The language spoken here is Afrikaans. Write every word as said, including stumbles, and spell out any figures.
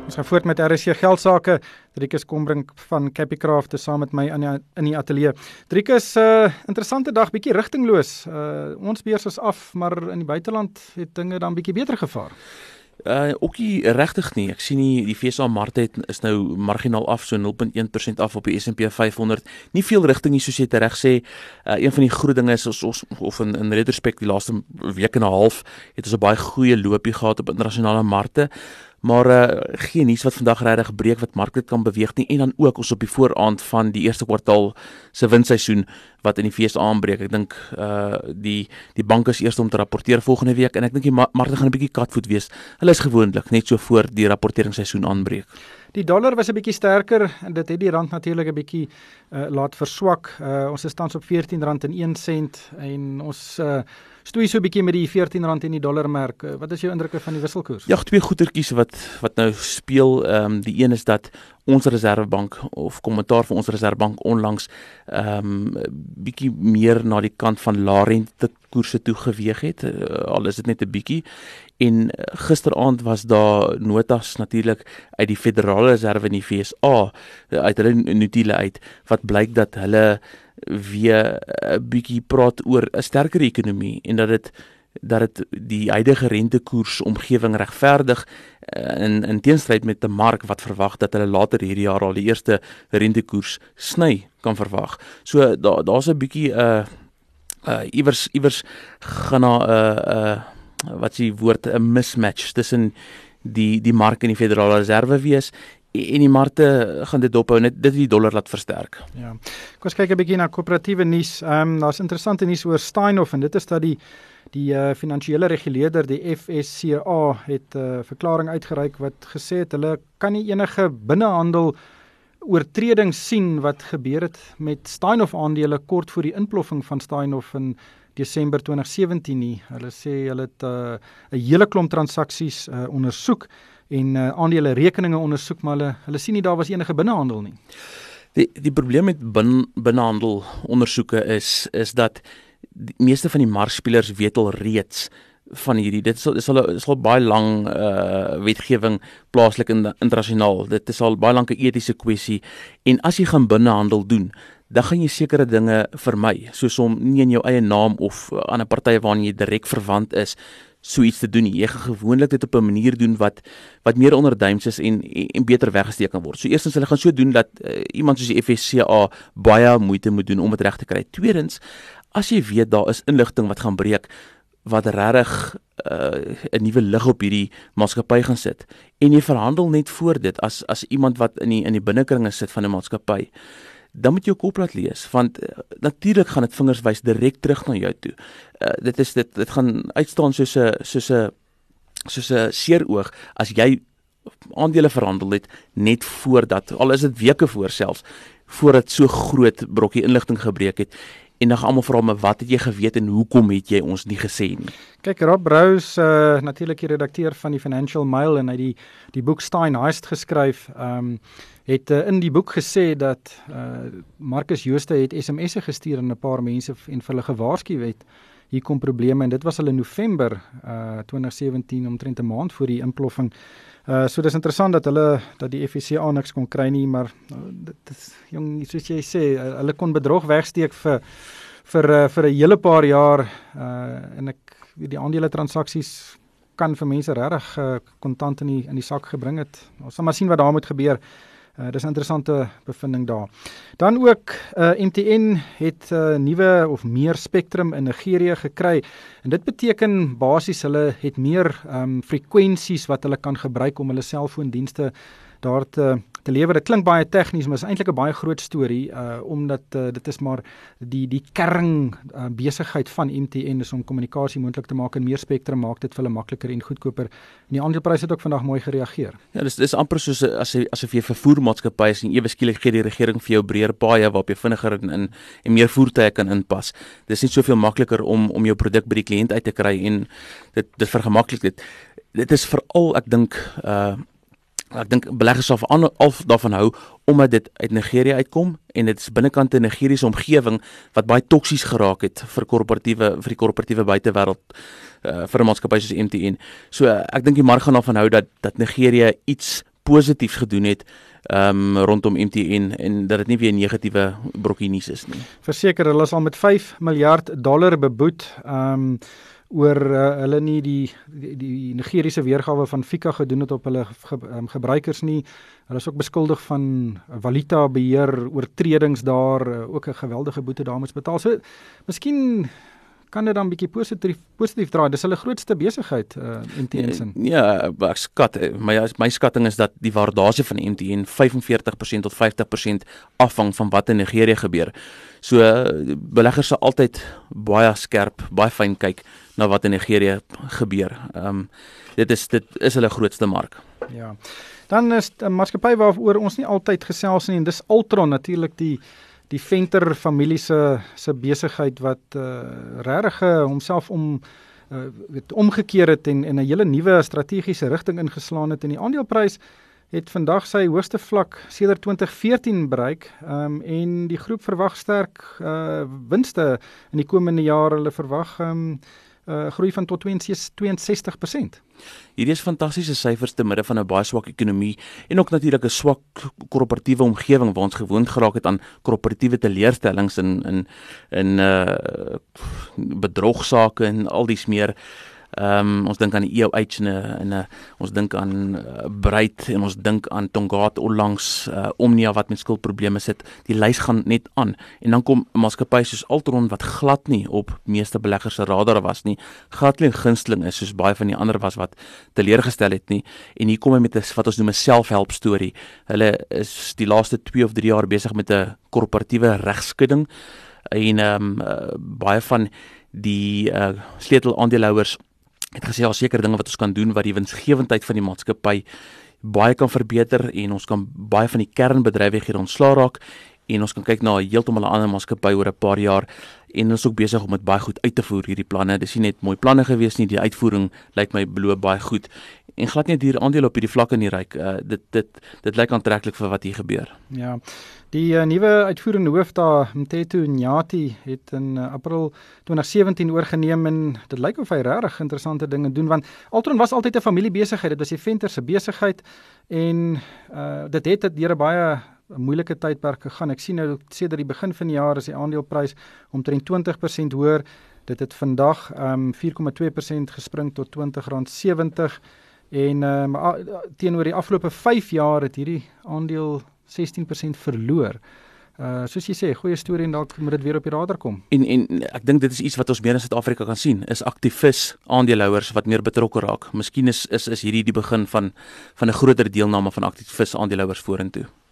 Ons gaan voort met R S C Geldsaake. Driekus Kombrink van Capicraft is saam met my in die, in die ateljee. Driekus, uh, interessante dag, bietjie rigtingloos. Uh, ons beurs is af, maar in die buiteland het dinge dan bietjie beter gevaar. Uh, ook nie regtig nie. Ek sien nie, die V S A-markte het is nou marginaal af, so nul komma een persent af op die S en P vyf honderd. Nie veel rigting nie, soos jy reg sê. Uh, een van die groot dinge is, ons, ons, of in, in retrospect, die laaste week en 'n half, het ons 'n baie goeie loopie gehad op internasionale markte. Maar uh, geen nuus wat vandag regtig breek wat markte kan beweeg nie, en dan ook ons op die vooraand van die eerste kwartaal se winsseisoen wat in die V S A aanbreek. Ek dink uh, die die banke is eers om te rapporteer volgende week, en ek dink die ma markte gaan 'n bietjie katvoet wees. Hulle is gewoonlik net so voor die rapporteringsseisoen aanbreek. Die dollar was 'n bietjie sterker en dit het die rand natuurlik 'n bietjie uh, laat verswak. Uh, ons is tans op veertien rand en een sent en ons uh, stoei so 'n bietjie met die veertien rand en die dollarmerk. Uh, wat is jou indrukke van die wisselkoers? Ja, twee goetertjies wat wat nou speel. Ehm um, die een is dat ons Reservebank of kommentaar van ons Reservebank onlangs ehm um, bietjie meer na die kant van laerente koerse toe geweeg het. Uh, al is dit net 'n bietjie. En gisteraand was daar notas natuurlik uit die Federale Reserve in die V S A, uit hulle notule uit, wat blyk dat hulle weer 'n bietjie praat oor 'n sterker ekonomie en dat dit dat dit die huidige rentekoers omgewing regverdig in in teenstryd met 'n mark wat verwag dat hulle later hierdie jaar al die eerste rentekoers sny kan verwag. So daar daar's 'n bietjie 'n uh, uh, iewers iewers gaan na 'n uh, uh, wat is die woord 'n mismatch tussen die die mark en die Federale Reserve wees. En die markte gaan dit dophou, net dit die dollar laat versterk. Ja. Kom ons kyk 'n bietjie na koöperatiewe nuus. Ehm um, daar's interessante nuus oor Steinhoff en dit is dat die die uh, finansiële reguleerder, die F S C A, het 'n uh, verklaring uitgereik wat gesê het hulle kan nie enige binnehandel oortredings sien wat gebeur het met Steinhoff aandele kort voor die inploffing van Steinhoff in Desember twintig sewentien nie. Hulle sê hulle het 'n uh, 'n hele klomp transaksies uh, ondersoek en uh, aandele rekeninge ondersoek, maar hulle hulle sien nie daar was enige binnehandel nie. Die die probleem met bin, binnehandel ondersoeke is is dat die meeste van die markspelers weet al reeds van hierdie. Dit is al, is al, is al baie lang uh, wetgewing plaaslik en internasionaal. Dit is al baie lank 'n etiese kwessie, en as jy gaan binnehandel doen, dan gaan jy sekere dinge vermy, soos om nie in jou eie naam of aan 'n party waarna jy direk verwant is, so iets te doen nie. Jy gaan gewoonlik dit op 'n manier doen wat wat meer onderduims is en en beter weggesteek kan word. So eerstens, hulle gaan so doen dat uh, iemand soos die F S C A baie moeite moet doen om dit reg te kry. Tweedens, as jy weet daar is inligting wat gaan breek wat regtig 'n uh, nuwe lig op hierdie maatskappy gaan sit, en jy verhandel net voor dit as as iemand wat in die in die binnekringe sit van 'n maatskappy, dan moet jy jou kop laat lees, want uh, natuurlik gaan dit vingers wys direk terug na jou toe. Uh, dit is dit dit gaan uitstaan soos 'n soos 'n soos 'n seeroog as jy aandele verhandel het net voordat, al is dit weke voor selfs, voordat so groot brokkie inligting gebreek het. En dan gaan almal vra my, wat het jy geweet en hoekom het jy ons nie gesê nie? Kyk, Rob Brous, uh, natuurlik die redakteur van die Financial Mail en hy die die boek Stein Heist geskryf, um, het uh, in die boek gesê dat uh, Marcus Jooste het S M S'e gestuur aan 'n paar mense en vir hulle gewaarsku het hier kom probleme, en dit was hulle in November uh, twintig sewentien, omtrent 'n maand voor die inploffing. Uh, so dis interessant dat hulle dat die F S C A niks kon kry nie, maar uh, dit is jong, soos jy sê, uh, hulle kon bedrog wegsteek vir vir uh, vir 'n hele paar jaar, uh, en ek weet die aandele transaksies kan vir mense regtig uh, kontant in die in die sak gebring het. Ons sal maar sien wat daar moet gebeur. Uh, dis 'n interessante bevinding daar. Dan ook uh, M T N het uh, nuwe of meer spektrum in Nigerië gekry, en dit beteken basies hulle het meer um, frekwensies wat hulle kan gebruik om hulle selfoondienste daar te te lewer. Dit klink baie tegnies, maar is eintlik 'n baie groot storie, uh, omdat uh, dit is maar die die kern uh, besigheid van M T N is om kommunikasie moontlik te maak, en meer spektrum maak dit vir hulle makliker en goedkoper. En die aandelepryse het ook vandag mooi gereageer. Ja, dis dis amper soos as jy asof jy 'n vervoermaatskappy is en ewe skielik gee die regering vir jou breër paaie waarop jy vinniger en, en, en meer voertuie kan inpas. Dis net soveel makliker om om jou produk by die kliënt uit te kry, en dit dit vergemaklik dit. Dit is veral, ek dink uh Ek dink beleggers sal al, al daarvan hou, omdat dit uit Nigerië uitkom, en dit is binnekant 'n Nigeriese omgewing wat baie toksies geraak het vir korporatiewe vir die korporatiewe buitewêreld, uh, vir 'n maatskappy soos M T N. So uh, ek dink die mark gaan daarvan hou dat dat Nigerië iets positiefs gedoen het um, rondom M T N en dat dit nie weer 'n negatiewe brokkie nuus is nie. Verseker, hulle is al met vyf miljard dollar beboet um, oor uh, hulle nie die, die, die Nigeriese weergawe van Fika gedoen het op hulle ge, um, gebruikers nie. Hulle is ook beskuldig van valuta beheer, oortredings daar, uh, ook 'n geweldige boete daar moet betaal. So, miskien kan dit dan 'n bietjie positief positief draai. Dis hulle grootste besigheid uh, M T N se. Ja, ek skat my my skatting is dat die waardasie van M T N vyfenveertig persent tot vyftig persent afhang van wat in Nigerië gebeur. So beleggers sal altyd baie skerp, baie fyn kyk na wat in Nigerië gebeur. Ehm um, dit is dit is hulle grootste mark. Ja. Dan is 'n maatskappy waaroor ons nie altyd gesels nie en dis Altron natuurlik die die Venter familie se se besigheid wat uh, regtig uh, homself om uh, weet omgekeer het en en 'n hele nuwe strategiese rigting ingeslaan het en die aandeleprys het vandag sy hoogste vlak sedert twintig veertien bereik um, en die groep verwag sterk uh, winste in die komende jare. Hulle verwag um, uh, groei van tot tweeënsestig persent. Hierdie is fantastiese syfers te midde van 'n baie swak ekonomie en ook natuurlik 'n swak korporatiewe omgewing waar ons gewoond geraak het aan korporatiewe teleurstellings in in in uh bedrogsaake en al dies meer. Um, ons dink aan die E O H en, en, en ons dink aan uh, Breit en ons dink aan Tongaat onlangs, uh, Omnia wat met skuldprobleme sit. Die lys gaan net aan. En dan kom 'n maatskappy soos Altron wat glad nie op meeste beleggers se radar was nie, glad nie gunsteling is soos baie van die ander was wat teleurgestel het nie. En hier kom hy met 'n wat ons noem 'n self-help storie. Hulle is die laaste twee of drie jaar besig met 'n korporatiewe regskudding en um, uh, baie van die uh, sleutel aandeelhouers het gesê al seker dinge wat ons kan doen wat die winsgewendheid van die maatskappy baie kan verbeter en ons kan baie van die kernbedrywighede ontslaa raak en ons kan kyk na 'n heeltemal 'n ander maatskappy oor 'n paar jaar en ons is ook besig om dit baie goed uit te voer hierdie planne. Dis nie net mooi planne gewees nie, die uitvoering lyk my beloop baie goed en glad nie hier aandele op hierdie vlakke nie ryk. Uh, dit dit dit lyk aantreklik vir wat hier gebeur. Ja. Die uh, nuwe uitvoerende hoof daar, Mteto Nyati, het in uh, April twintig sewentien oorgeneem en dit lyk of hy regtig interessante dinge doen want Altron was altyd 'n familiebesigheid. Dit was die Venter se besigheid en uh, dit het dit deur 'n baie 'n moeilike tydperk gegaan. Ek sien nou sedert die begin van die jaar is die aandeleprys omtrent twintig persent hoër. Dit het vandag um, vier komma twee persent gespring tot twintig rand sewenttig en um, teenoor die afgelope vyf jaar het hierdie aandeel sestien persent verloor. Uh, soos jy sê, goeie storie en dalk moet dit weer op die radar kom. En en ek dink dit is iets wat ons meer in Suid-Afrika kan sien, is aktivis aandeelhouers wat meer betrokke raak. Miskien is is is hierdie die begin van van 'n groter deelname van aktivis aandeelhouers vorentoe.